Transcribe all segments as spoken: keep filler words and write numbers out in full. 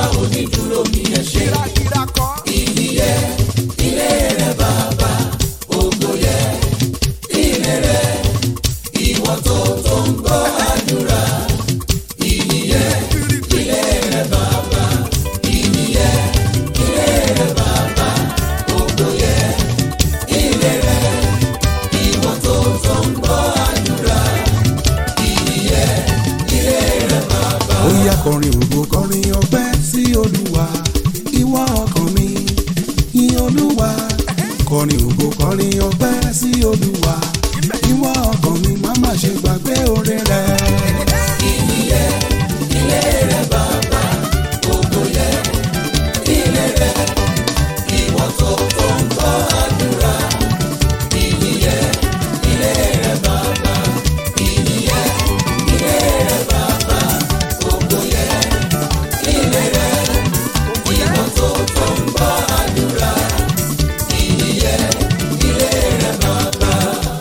onídùúró mi ẹ ṣé. Ìyìn yẹ ilé rẹ bàbá, ògo yẹ ilé rẹ, ìwọ tó tó ń gbọ́ àdúrà. Ìyìn yẹ ilé rẹ bàbá, ìyìn yẹ ilé rẹ bàbá, ògo yẹ ilé rẹ, ìwọ tó tó ń gbọ́ àdúrà. Ìyìn yẹ ilé rẹ bàbá. Ó yá kọrin ògo kọrin ọpẹ́ sí Olúwa, ìwọ ọkàn mi yìn Olúwa. Kọrin ògo kọrin ọpẹ́ sí Olúwa, ìwọ ọkàn mi má má ṣe gbàgbé oore rẹ̀. Ìyìn yẹ ilé rẹ bàbá, ògo yẹ ilé rẹ, ìwọ tó tó ń gbọ́ àdúrà. Ìyìn yẹ ilé rẹ bàbá, ìyìn yẹ ilé rẹ bàbá, ògo yẹ ilé rẹ, ìwọ tó tó ń gbọ́ àdúrà. Ìyìn yẹ ilé rẹ bàbá.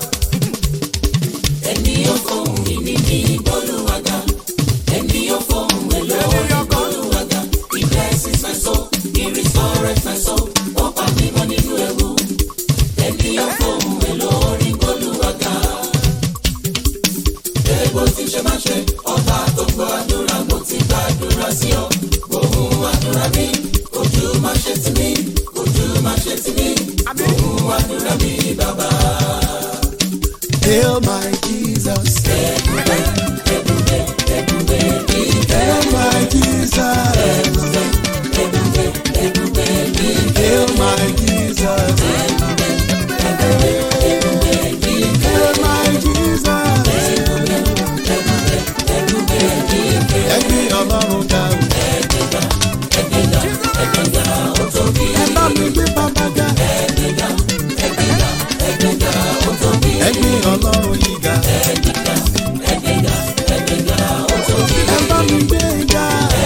Ẹni yóò fóun ìní ní Olúwaga, ẹni yóò fóun èlò Olúwaga. He blesses my soul, he restores my soul. Ó pa mí mọ́ nínú ewu. Ẹni yóò fóun èlò Olúwaga. Èèbó ti ṣe máa ṣe, ọba tó gbọ́ àdúrà, mo ti gbàdúrà sí ọ. Gbóhùn àdúrà mi, ojú má ṣe tì mí, ojú má ṣe tì mí. Gbóhùn àdúrà mi, bàbá. Hail my Jesus, hail my Jesus, hail my Jesus, hail my Jesus. Ẹgbẹ́ Ọlọ́run ga o, ẹ bá mi gbé bàbá ga. Ẹgbẹ́ Ọlọ́run yìí ga, ẹ bá mi gbé ga.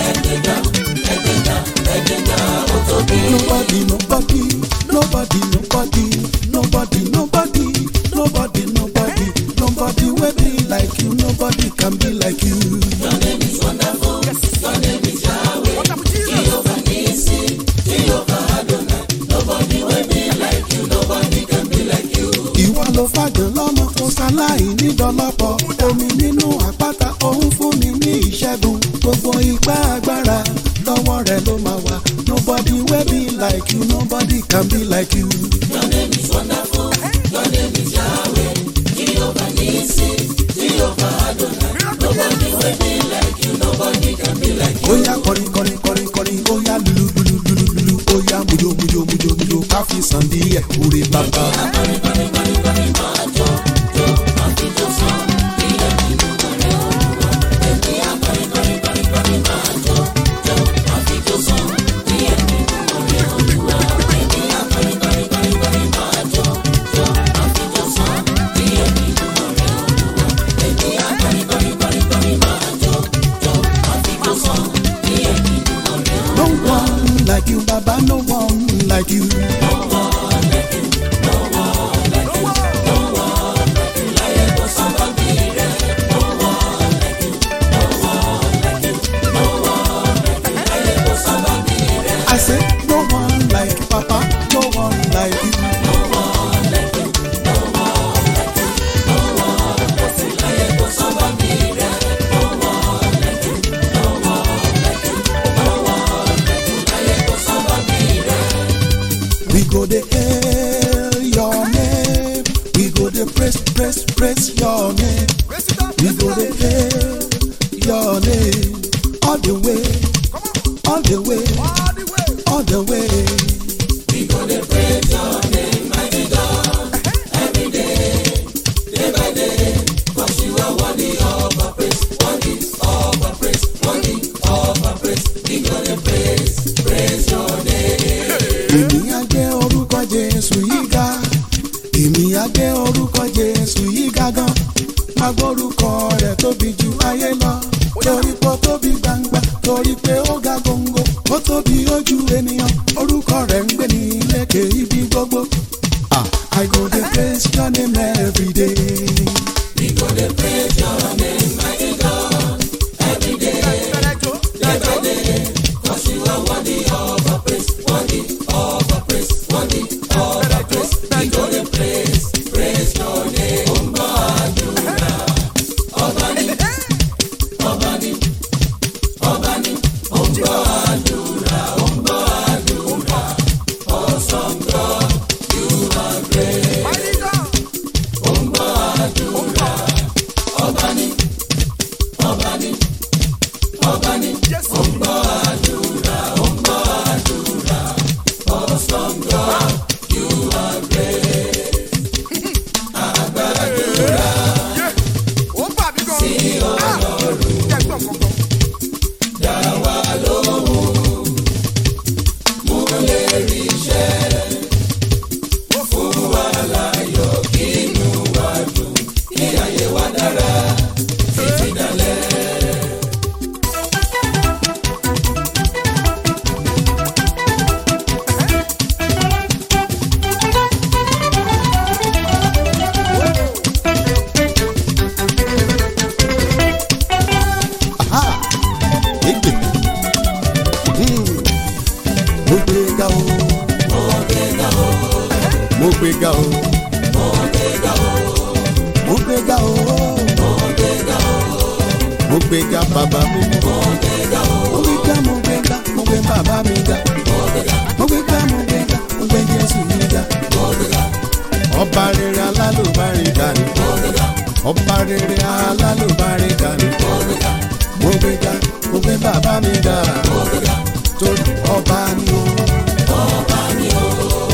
Nobody, nobody, nobody, nobody, nobody, nobody, nobody, nobody, nobody will be like you. Nobody can be like you. Your name is wonderful. Your name is Yahweh. Jehovah Nissi, Jehovah Adonai. Nobody will be like you. Nobody can be like you. Ìwọ ló fàjọ lọ́mọ tó ṣaláì nídọ́lọ́pọ̀. Omi nínú àpáta òun fún mi ní ìṣẹ́gun. Gbogbo ipá agbára lọ́wọ́ rẹ̀ ló máa wà. Nobody will be like you. Nobody can be like you. Your name is wonderful. Your name is Yahweh. Jehovah Nissi, Jehovah Adonai. Nobody will be like you. Nobody can be like you. Oya kọrin kọrin kọrin kọrin, oya lulu lulu lulu lulu, oya mujo mujo mujo mujo, káfí sàn díẹ̀ orí bàbá. Kọrin kọrin kọrin kọrin máa jó jó, máa fi jó sàn díẹ̀ nínú ọ̀rẹ́ Olúwa. Èmi á kọrin kọrin kọrin kọrin máa jó jó, máa fi jó sàn díẹ̀ nínú ọ̀rẹ́ Olúwa. Èmi á kọrin kọrin kọrin kọrin máa jó jó, máa fi jó sàn díẹ̀ nínú ọ̀rẹ́ Olúwa. Èmi á kọrin kọrin kọrin kọrin máa jó jó, máa fi jó sàn díẹ̀ nínú ọ̀rẹ́ Olúwa. No one like you, Baba, no one like you. No one like you, no one like you, no one like you. Láyé kò sábà bí rẹ̀. No one like you, no one like you, no one like you. Láyé kò sábà bí rẹ̀. I say no one like you, Papa, no one like you. No one like you, no one like you, no one like you. Láyé kò sábà bí rẹ̀. No one like you, no one like you, no one like you. Láyé kò sábà bí rẹ̀. We go to hail your name. We go to praise, praise, praise your name. We go to hail your name all the way, all the way, all the way. We go to praise your name, mighty God, every day, day by day, 'cause you are worthy of our praise, worthy of our praise, worthy of our praise. We go to praise, praise your name. Èmi á gbé orúkọ Jésù yìí ga. Èmi á gbé orúkọ Jésù yìí ga gan. Má gbórúkọ rẹ̀ tóbi ju ayé lọ. Torí pé ó tóbi gbangba, torí pé ó ga góńgó. Ó tóbi ojú ènìyàn, orúkọ rẹ̀ ń gbé ní lékè ibi gbogbo. Ah, I go dey praise your name every day. We go to praise your name, mighty God, every day, day by day, 'cause you are worthy of our praise, worthy of our praise, worthy of our praise. We go to praise, praise your name. Ọba àdúrà, ọba ni, ọba ni, ọba ni, ọba àdúrà, ọba àdúrà. Awesome God, you are great. Ọba àdúrà, ọba ni, ọba ni, ọba ni, ọba àdúrà, ọba àdúrà. Awesome God, you are great. Àgbàdúrà sí Ọlọ́run, dá wa lóhùn, mú lè rí iṣẹ́, fún wa láyọ̀, kí inú wa dùn, kí ayé wa dára títí dalẹ́. Aha! Egbe. Hmm. Mo gbéga o. Mo gbéga o, Mo gbéga o. mo gbéga o, Mo gbéga o. mo gbéga o, Mo gbéga bàbá mi. mo gbéga o, Mo gbéga mo gbéga mo gbé bàbá mi ga. mo gbéga, Mo gbéga mo gbéga mo gbé Jésù mi ga. mo gbéga, Ọba rere alálùbáríkà ni. mo gbéga, Ọba rere alálùbáríkà ni. mo gbéga, Mo gbéga mo gbé bàbá mi ga. mo gbéga. Torí ọba ni o. Ọba ni o,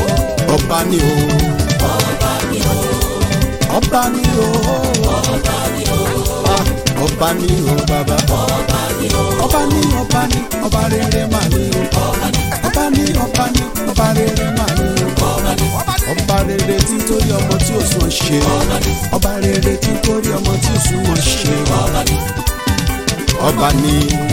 Ọba ni o. ọba ni o, Ọba ni o. ọba ni o, Ah, Ọba ni o bàbá. ọba ni o, Ọba ni ọba ni ọba rere mà ni o. ọba ni, Ọba ni ọba ni ọba rere mà ni o. ọba ni, Ọba rere tí ń torí ọmọ tí ò sún ṣe. ọba ni, Ọba rere tí ń torí ọmọ tí ò sún wọn ṣe. ọba ni, Ọba ni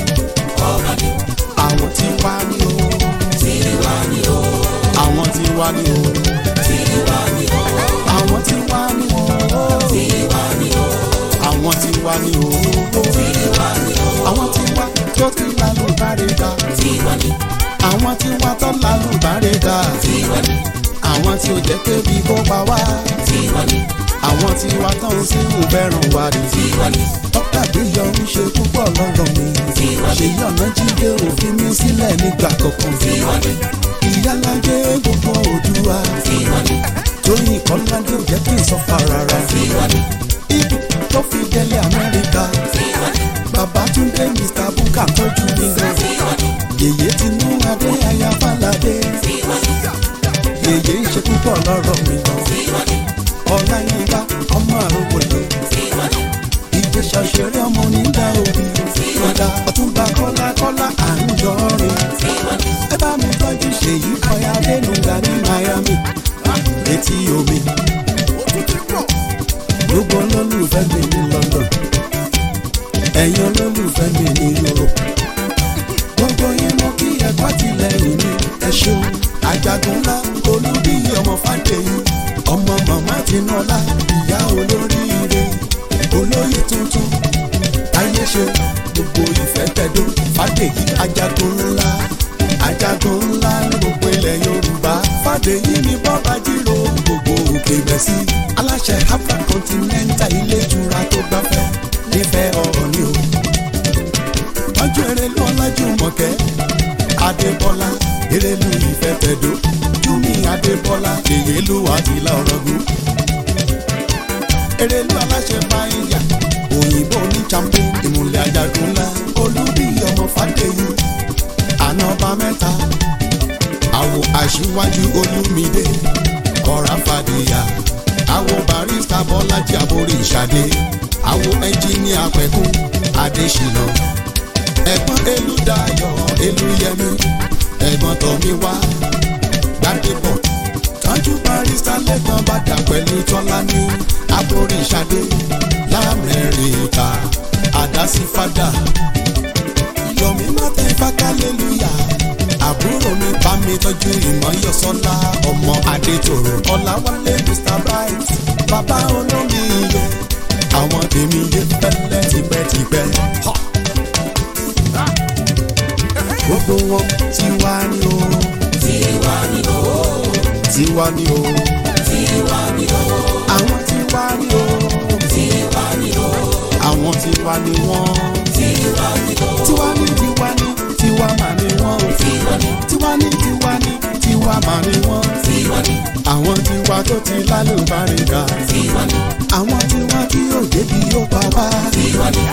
ọba ni, àwọn tí wá ní o. tiwa ni o, Àwọn tí wá ní o. tiwa ni o, Àwọn tí wá ní o. tiwa ni o, Àwọn tí wá ní o. tiwa ni o, Àwọn tí wá tó ti lálùbáríkà. tiwa ni, Àwọn tí wá tó lálùbáríkà. tiwa ni, Àwọn tí ò jẹ́ kébi kó pa wá. tiwa ni, Àwọn tí wá tán sí ìbẹ̀rùn wa rí. tiwa ni, Dókítà Bíyọ̀ ń ṣe púpọ̀ lọ́rọ̀ mi. Ṣèyí Ọ̀nàjídé ò fi mí sílẹ̀ nígbà kankan. tiwa ni, Ìyálájé gbogbo Oòduà. tiwa ni, Tóyìn Kọ́ládé ò jẹ́ kí n sọ fà rárá. tiwa ni, Ibi tó fi délé Amẹ́ríkà. tiwa ni, Babátúndé Mister Bukka tọ́jú mi gan. tiwa ni, Yèyé Tinúadé aya Fáládé. tiwa ni, Yèyé ń ṣe púpọ̀ lọ́rọ̀ mi gan. tiwa ni, Ọláyínká ọmọ àròkọ̀lẹ̀. tiwa ni, Ìjẹ̀ṣà ṣeré ọmọ onídàá òbí. Ọ̀dà Ọ̀túnba Kọ́lá Kọ́lá à ń jọrin. tiwa ni, Ẹ bá mi tọ́jú Ṣèyí Ọ̀yá Adénúgà ní Miami. Létí omi. Gbogbo olólùfẹ́ mi ní London. Ẹ̀yin olólùfẹ́ mi ní Europe. Gbogbo yín mo kí ẹ̀kọ́ tìlẹ́yìn mi. Ẹ ṣeun. Àjàgùn ńlá Olúbíyì ọmọ Fádèyí. Ọmọ màmá Tinúọlá. Ìyá olóríire. Olóyè tuntun. Táyé ṣe gbogbo ìfẹ́ tẹ̀dó. Fádèyí Àjàgùn ńlá. Àjàgùn ńlá ní gbogbo ilẹ̀ Yorùbá. Fádèyí ni bọ́ba jírò gbogbo òkè bẹ̀sí. Aláṣẹ Afra Continental ilé ìtura tó gbafẹ́ nífẹ̀ẹ́ ọ̀rọ̀ ni o. Ọjọ́ Erelu Ọlájúmọ̀kẹ́ Adébọ́lá Erelu ìfẹ́ tẹ̀dó. Júmi Adébọ́lá Èyélú Àtìlá Ọ̀rọ̀gún. Erelu aláṣẹ Báyìí òyìnbó ní champagne ìmùlẹ̀ Àjàgùn ńlá. Olúbíyì ọmọ Fádèyí àná ọba mẹ́ta. Àwo Aṣíwájú Olúmídé Ọ̀rá Fàdíyà. Àwo Barrister Bọ́lájí Àborí Ìṣàdé. Àwo ẹnjíníà Pẹ̀kún Adéṣínà. Ẹ̀gbọ́n Elúdayọ̀ Elúyẹmí. Ẹ̀gbọ́n Tọ́míwá Gbádébọ̀. Tọ́jú Barrister Lẹ́kan Bàdà pẹ̀lú Tọ́lání Àborí Ìṣàdé. L'Amẹ́ríkà Àdásífádà. Yọ̀mí Mọ́tẹ́ Fákálélúyà. Àbúrò mi bá mi tọ́jú Ìmọ̀yọ̀sọ́lá ọmọ Adétòrò. Ọláwálé Mister Bright bàbá olómi iye. Àwọn tèmi yé pẹ́lẹ́ tipẹ́tipẹ́. Gbogbo wọn tí tiwa ni o. tiwa ni o. àwọn tiwa ni o. tiwa ni o. àwọn tiwa ni wọ́n. tiwa ni o. tiwa ni tiwa ni tiwa mà ni wọ́n. tiwa ni. tiwa ni tiwa ni tiwa mà ni wọ́n. tiwa ni. àwọn tiwa tó ti lálùbáríkà. tiwa ni. àwọn tiwa tí yóò débi yóò pa wá. tiwa ni.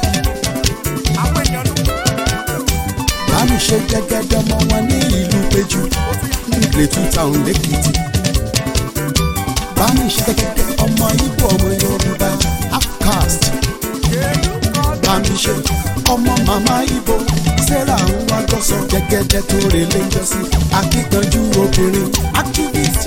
bámi ṣe gẹ́gẹ́dẹ́ ọmọ wọn ní ìlú péjú nílé two town lẹ́kìtì. bámi ṣe gẹ́gẹ́dẹ́ ọmọ Ìgbò ọmọ Yorùbá outcast. bámi ṣe ọmọ màmá Ìgbò Sarah ń wá gọ́sọ̀ gẹ́gẹ́dẹ́ tó relé ń jọ́sí akíkanjú obìnrin activist.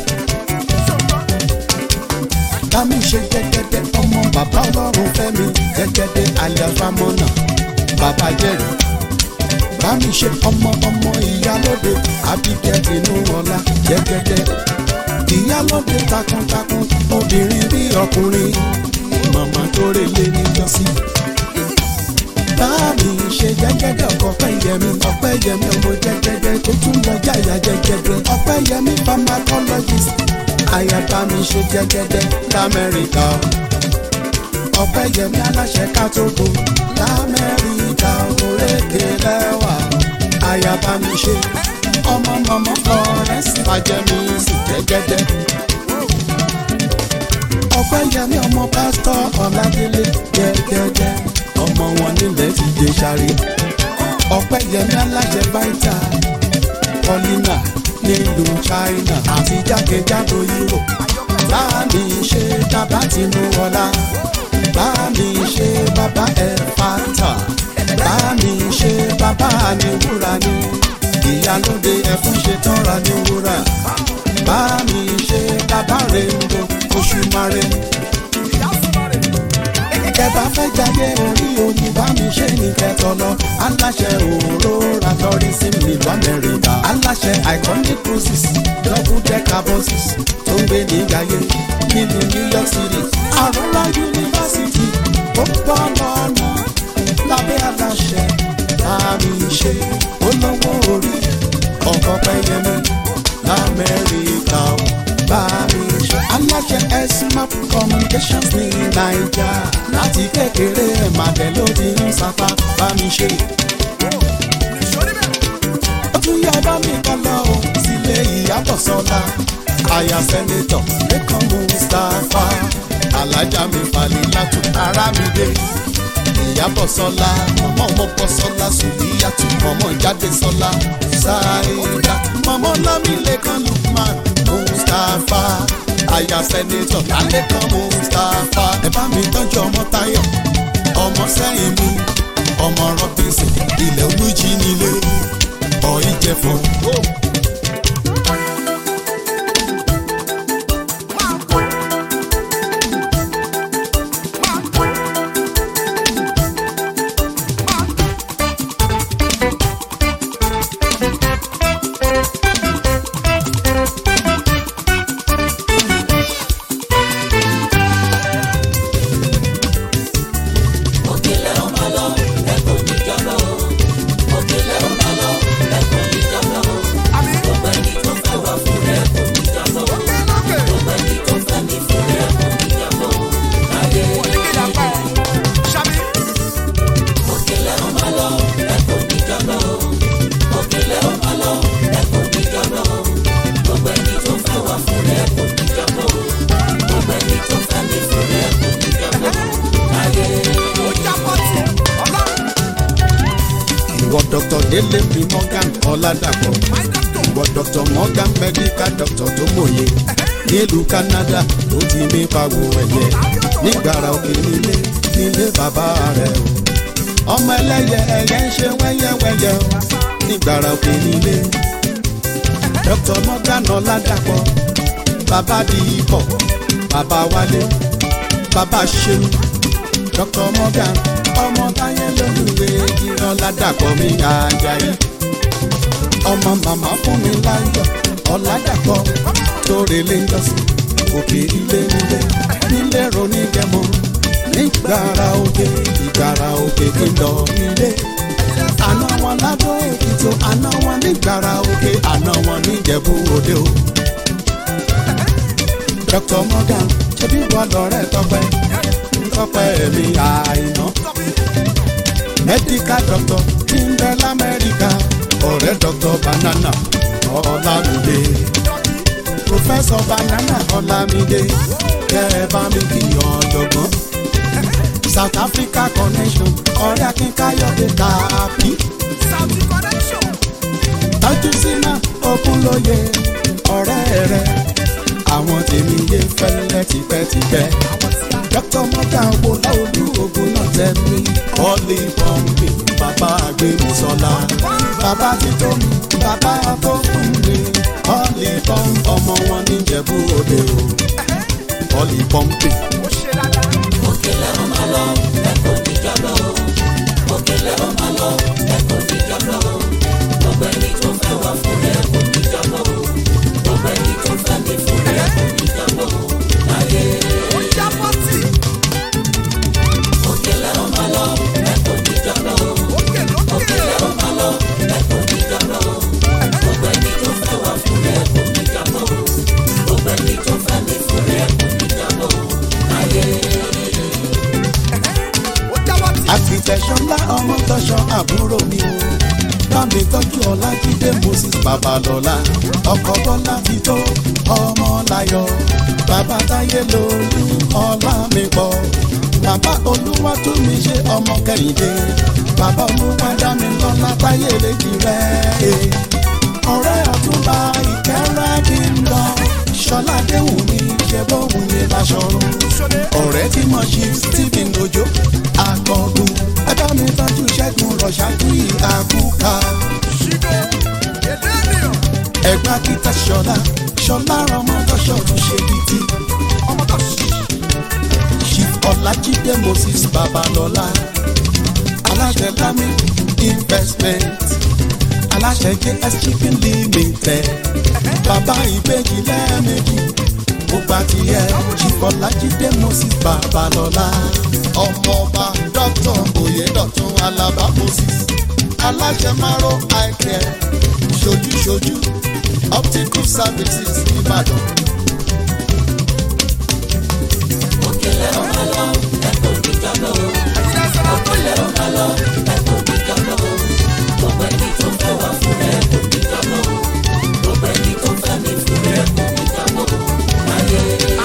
bámi ṣe gẹ́gẹ́dẹ́ ọmọ bàbá Ọlọ́run Fẹ́mi gẹ́gẹ́dẹ́ aliafamọ́nà bàbá Jerry. bámi ṣe ọmọ ọmọ ìyálóde Abigail Tinúọlá jẹ́gẹ́dẹ́. ìyálóde takuntakun obìnrin bí ọkùnrin màmá tó relé níjọ́sí. bámi ṣe jẹ́gẹ́dẹ́ ọkọ Ọpẹ́yẹmí Ọpẹ́yẹmí ọmọ jẹ́gẹ́dẹ́ tó tún lọ jáyà jẹ́gẹ́dẹ́. Ọpẹ́yẹmí pharmacologist àyà bámi ṣe jẹ́gẹ́dẹ́ lamẹ́ríkà. Ọpẹ́yẹmí aláṣẹ Kátógò lamẹ́ríkà òrékè lẹ́wà àyà bámi ṣe. ọmọ mọ̀mọ́ Florence Fájẹ́mi sì jẹ́gẹ́dẹ́. Ọpẹ́yẹmí ọmọ pásítọ̀ Ọládélé jẹ́gẹ́dẹ́ ọmọ wọn nílẹ̀ ti dé sáré. Ọpẹ́yẹmí aláṣẹ Báítà Paulina nílùú China àti jákèjádò Europe. bámi ṣe bàbá Tinúọlá bámi ṣe bàbá Ẹ̀fátà bámi ṣe bàbá Àníwúrà ní ìyálóde ẹ̀fún ṣe tọ́ra ní wúrà. bámi ṣe bàbá Rainbow Òṣùmàrè. kẹfà fẹ́ jáde orí omi bámi ṣe ní kẹtọ lọ. aláṣẹ Aurora tourism nílùú Amẹ́ríkà. aláṣẹ Iconic cruises double decker buses tó ń gbé ní Gàyé nílùú New York City. Aurora University ó bọ́ lọ́nà lábẹ́ aláṣẹ bámi ṣe olówó orí ọkọ̀ Ọpẹ́yẹmí lamẹ́ríkà. bámi ṣe aláṣẹ S-Map communications ní Naija. láti kékeré ẹ̀ màdẹ́ ló ti ń sapá bámi ṣe. ó tún yá bámi kan lọ sílé Ìyábọ̀ Sọlá aya sẹ́nẹ́tọ̀ Lẹ́kan Mustapha alájà mi Falilatu Aramide. Ìyábọ̀ Sọlá mọ̀mọ́ mọ́pọ̀ Sọlá Sùlíyàtù mọ̀mọ́ Jáde Sọlá Sáídà mọ̀mọ́ Lámilẹ́kan Lukman Mustapha aya sẹ́nẹ́tọ̀ Lẹ́kan Mustapha. ẹ bá mi tọ́jú ọmọ Táyọ̀ ọmọ sẹ́yìn mi ọmọ Robinson ilẹ̀ olújí nílé ọ̀ ìjẹ̀fọ́. Doctor Dele P. Morgan Ọládàpọ̀ ìwọ Doctor Morgan medical doctor tó mòye nílùú Canada ló ti mí pawó ẹ̀yẹ nígbàrà òkè nílé nílé bàbá rẹ̀ o. ọmọ ẹlẹ́yẹ ẹ̀yẹ ń ṣe wẹ́yẹ́wẹ́yẹ́ o nígbàrà òkè nílé. Doctor Morgan Ọládàpọ̀ bàbá di ipò bàbá Wálé bàbá Ṣeun. Doctor Morgan ọmọ táyé lólùwé ìran Ládàpọ̀ mi Àjàyí. ọmọ màmá fún mi láyọ̀ Ọládàpọ̀ tó relé ń jọ́sí òkè ilé nílé nílé ronú jẹmọ nígbàrà òkè ìgbàrà òkè kí n lọ nílé. àná wọn Ládó Èkìtì àná wọn nígbàrà òkè àná wọn níjẹ̀bú Òde o. Doctor Morgan ṣebí wà lọ́rẹ́ Tọ́pẹ́ Tọ́pẹ́ mi Àìná medical doctor tí ń bẹ l'Amẹ́ríkà ọ̀rẹ́ Doctor Banana Ọlámídé Professor Banana Ọlámídé kẹ́ ẹ bá mi kí ọ̀jọ̀gbọ́n South Africa connection ọ̀rẹ́ Akínkayọ̀dé Kàpí tọ́jú sínú Ògúnlóye ọ̀rẹ́ rẹ̀ àwọn tèmi yé fẹ́lẹ́ tipẹ́tipẹ́ Doctor Morgan wo láolú ogun náà tẹ́mi ọ̀lì pọ́ǹpì bàbá Gbémisọ́lá bàbá títọ́ mi bàbá tó fún mi ọ̀lì pọ́ǹpì ọmọ wọn níjẹ̀bú òde o ọ̀lì pọ́ǹpì. Òkèlè ó máa lọ ẹ̀kọ́ níjọ́lọ́ òkèlè ó máa lọ ẹ̀kọ́ níjọ́lọ́ gbogbo ẹni tó fẹ́ wá fún rẹ̀ kò níjọ́lọ́ gbogbo ẹni tó fẹ́ mi fún rẹ̀ kò níjọ́lọ́ láyé. Òkèlè ó máa lọ ẹ̀kọ́ níjọ́lọ́ òkèlè ó máa lọ ẹ̀kọ́ níjọ́lọ́ gbogbo ẹni tó fẹ́ wá fún rẹ̀ kò níjọ́lọ́ gbogbo ẹni tó fẹ́ mi fún rẹ̀ kò níjọ́lọ́ láyé. Àfìtẹ̀sọ́lá ọmọ tọ́ṣọ àbúrò mi o bámi tọ́jú Ọlájídé Moses Babalọ́lá ọkọ Bọ́lá ti tó ọmọ láyọ̀ bàbá Táyé lolú ọlá mi pọ̀ bàbá Olúwa tún mi ṣe ọmọ Kẹ́hìndé bàbá Olúwa dá mi lọ́lá Táyé lèjì rẹ̀ ọ̀rẹ́ Ọ̀túnba Ìkẹ́rẹ́ kí n lọ Ṣọlá déhùn mi ṣe bóhùn ní Láṣọ̀run ọ̀rẹ́ tí mo ṣe Stephen Ojo akọgun ẹjọ́ mi tọ́jú Ṣẹ́gun Rọ̀ṣájú àkúkà ẹ̀gbá kíta Ṣọlá Ṣọlá ọmọdọ́ṣọ́ tún ṣe bìtì Chief Ọlájídé Moses Babalọ́lá aláṣẹ Lami investment aláṣẹ J S Shipping Limited bàbá ìbejì lẹ́ẹ̀mejì gbogbo àtìyẹ Chief Ọlájídé Moses Babalọ́lá ọmọọba Doctor Oyèdọ̀tun Alaba Moses aláṣẹ Maro eye care ṣojúṣojú optical services Ìbàdàn. Òkèlè ó máa lọ ẹ̀kọ́ níjọ́lọ́ òkèlè ó máa lọ ẹ̀kọ́ níjọ́lọ́ gbogbo ẹni tó fẹ́ wá fún rẹ̀ kò níjọ́lọ́ gbogbo ẹni tó fẹ́ mi fún rẹ̀ kò níjọ́lọ́ láyé.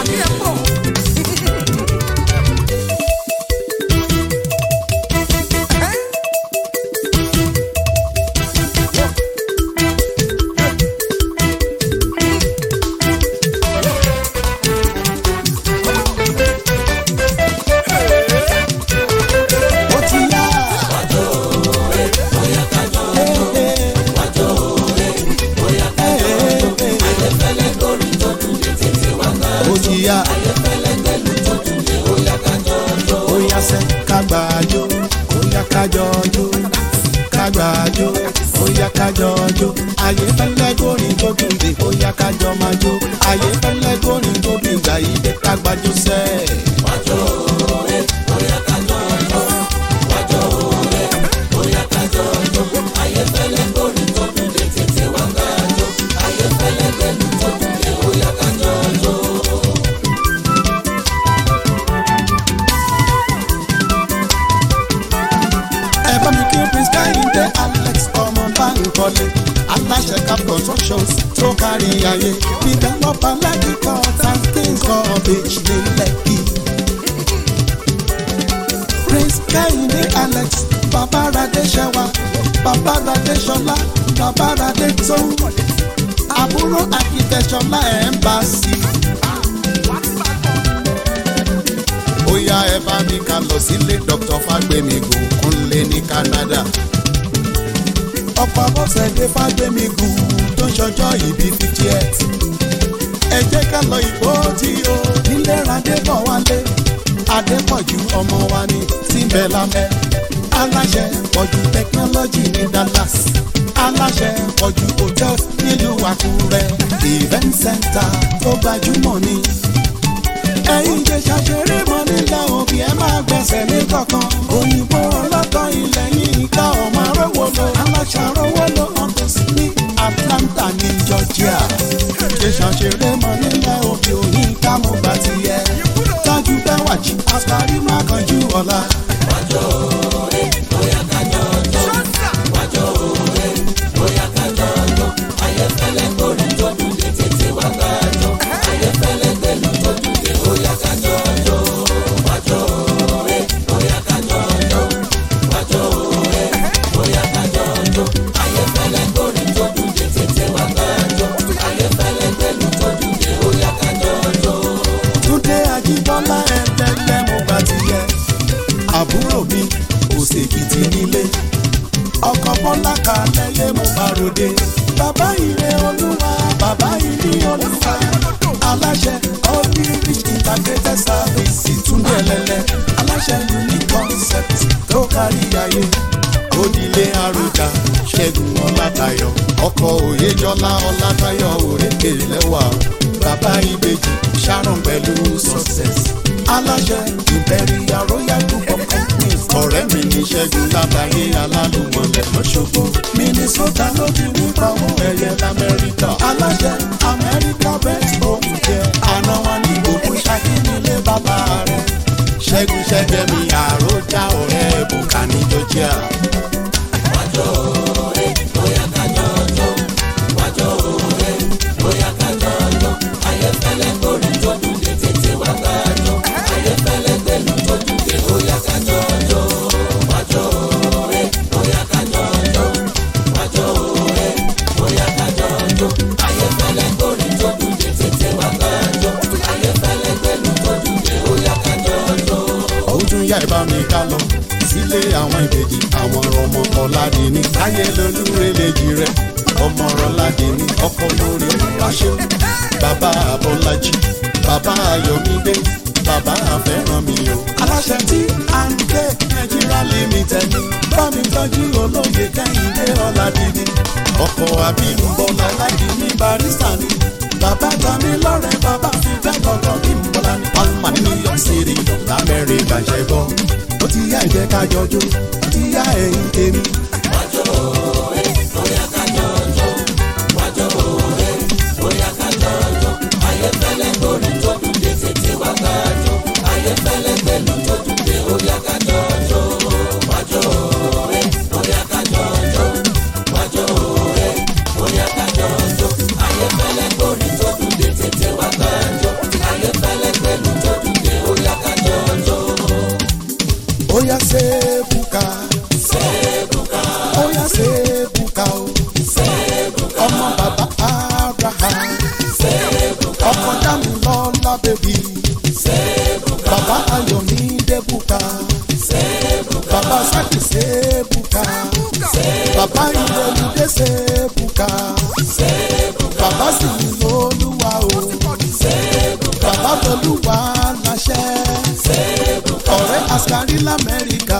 kájọjó kágbàjó óyá kájọjó ayé fẹ́lẹ́ górin tó dùn dé óyá kájọ máa jó ayé fẹ́lẹ́ górin tó dùn gbà yí dé kágbàjó sẹ́. wájọ òwe óyá kájọjó wájọ òwe óyá kájọjó ayé fẹ́lẹ́ górin tó dùn dé tètè wá kájọ ayé fẹ́lẹ́ górin tó dùn dé óyá kájọjó. ẹ bá mi kí Prince Kẹ́hìndé Alex ọmọ Bánkọ́lé aláṣẹ cap constructions tó kárí ayé developer Lekki Court and Kings College ní Lekki. Prince Kẹ́hìndé Alex Babaradé Ṣẹwà Babaradé Ṣọlá Babaradé tó àbúrò Akíntẹ́ṣọlá Embassy. Óyá ẹ bá mi ká lọ sílé Doctor Fágbémigùn Kúnlé ní Canada. ọ̀pọ̀ Abọ́sẹ̀dé Fágbémigùn tó ń ṣọjọ́ ìbí fiftieth. ẹ jẹ́ ká lọ Ìgbòdì o nílé Adébọ̀wálé Adépọ̀jù ọmọ wa ní Tìǹbẹ̀lámẹ́. aláṣẹ Pọ̀jù technology ní Dallas. aláṣẹ Pọ̀jù hotels nílùú Àkúrẹ́. event center tó gbajúmọ̀ ní. ẹ̀yin jẹ́ ṣàṣeré mọ́ nílẹ̀ òbí ẹ máa gbẹ̀sẹ̀ ní kankan. òyìnbó ọlọ́tọ̀ ilẹ̀ yìí ká ọmọ arówó lọ. aláṣà arówó lọ ọ̀tọ̀ sí ní Atlanta ní Georgia. jẹ́ ṣàṣeré mọ́ nílẹ̀ òbí òyìn ká àṣàrí má kanjú ọ̀la. wájọ ẹ bóyá kájọ jọ wájọ ẹ bóyá kájọ jọ ayẹfẹlẹ gbórí tó dùn dé tètè wá kájọ ayẹfẹlẹ gbẹlú tó dùn dé bóyá kájọ jọ wájọ ẹ bóyá kájọ jọ wájọ ẹ bóyá kájọ jọ ayẹfẹlẹ gbórí tó dùn dé tètè wá kájọ ayẹfẹlẹ gbẹlú tó dùn dé bóyá kájọ jọ. Túndé Ajíbọ́lá ẹ̀ẹ́dẹ́gbẹ́ mo bá ti yẹ àbúrò mi òsèkìtì nílé ọkọ̀ Bọ́lá Kalẹ́yẹ mo bá ròde bàbá ire olúwa bàbá ilé olúwa aláṣẹ Onírich integrated service Túndé ẹlẹ́lẹ́ aláṣẹ unique concept tó kárí ayé onílé àròjà Ṣẹ́gun Ọlátayọ̀ ọkọ̀ Oyèjọ́lá Ọlátayọ̀ òrékè lẹ́wà bàbá ìbejì Sharon pẹ̀lú success aláṣẹ Imperial Royal Group of Companies ọ̀rẹ́ mi ní Ṣẹ́gun Látayé alálùmọ̀lẹ̀ lọ́ṣogbo Minnesota ló ti rí pàwọ́ ẹ̀yẹ lamẹ́ríkà aláṣẹ America best home care àná wọn ní gbogbo Ṣakí nílé bàbá rẹ̀ Ṣẹ́gun ṣẹ́gbẹ́ mi àròjà ọ̀rẹ́ bùkà ní Georgia. wájọ ẹ bóyá kájọ jọ wájọ ẹ bóyá kájọ jọ ayẹfẹlẹ gbórí tó dùn dé tètè wá kájọ ayẹfẹlẹ gbẹlú tó dùn dé bóyá kájọ jọ wájọ ẹ bóyá kájọ jọ wájọ ẹ bóyá kájọ jọ ayẹfẹlẹ gbórí tó dùn dé tètè wá kájọ ayẹfẹlẹ gbẹlú tó dùn dé bóyá kájọ jọ. ó tún yá ìbá mi ká lọ sílé àwọn ìbejì àwọn ọmọ Ọládìní táyé lolúrelejì rẹ ọmọ Ọládìní ọkọ lórí olùwàṣẹ bàbá Abọ́lájí bàbá Ayọ̀mídé bàbá Afẹ́rànmi o. aláṣẹ tí à ń gbé Nàìjíríà limited ní bámi tọ́jú olóyè Kẹ́hìndé Ọládìní ọkọ Abímbọ́lá Ọládìní barista ni bàbá tami lọ́rẹ̀ bàbá fi bẹ́ẹ̀ gbọ́dọ̀ Bímbọ́lá ní Palma ní New York City lamẹ́ríkà ṣẹ́gbọ́ ó ti yá ìjẹ́ ká jọjú ó ti yá ẹ̀yìn tèmi. wájọ ẹ bóyá kájọ jọ wájọ ẹ bóyá kájọ jọ ayẹfẹlẹ gbórí tó dùn dé tètè wá kájọ ayẹfẹlẹ gbẹlú tó dùn dé bóyá kájọ jọ wájọ ẹ bóyá kájọ jọ wájọ ẹ bóyá kájọ jọ ayẹfẹlẹ gbórí tó dùn dé tètè wá kájọ ayẹfẹlẹ gbẹlú tó dùn dé bóyá kájọ jọ. Oya Sebuka Sebuka Oya Sebuka o Sebuka ọmọ bàbá Abraham Sebuka ọkọ Dámilọ́lá bèbí Sebuka bàbá Ayọ̀mídé Bùkà Sebuka bàbá Sákì Sebuka bàbá Ìrẹ̀lúdé Sebuka bàbá Sìnlólúwa o bàbá Tolúwa láṣẹ ọ̀rẹ́ Àṣàrí l'Amẹ́ríkà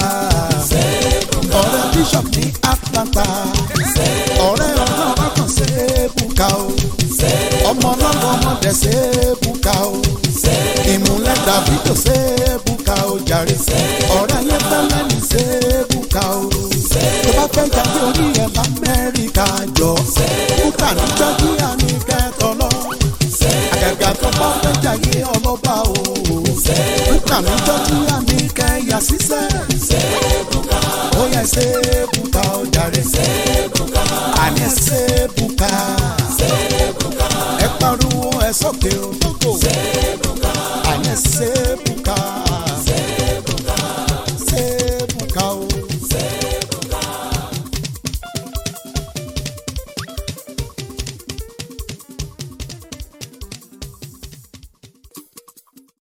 ọ̀rẹ́ Bishop ní Atlanta ọ̀rẹ́ ọ̀gá ọ̀kan Sebuka o ọmọ ọlọ́run ọmọdé Sebuka o ìmúlẹ̀ Davido Sebuka o jàre ọ̀rẹ́ ayé fẹ́lẹ́ ní Sebuka o tó bá fẹ́ jáde orí ẹ̀ l'Amẹ́ríkà jọ Bùkà ní Georgia ní kẹtọ lọ àgàgà tó bá fẹ́ jáde ọlọ́ba o Bùkà ní Georgia ní kẹyà sísẹ́ ó yẹ Sebuka o jàre àní Sebuka ẹ pariwo ẹ sókè o.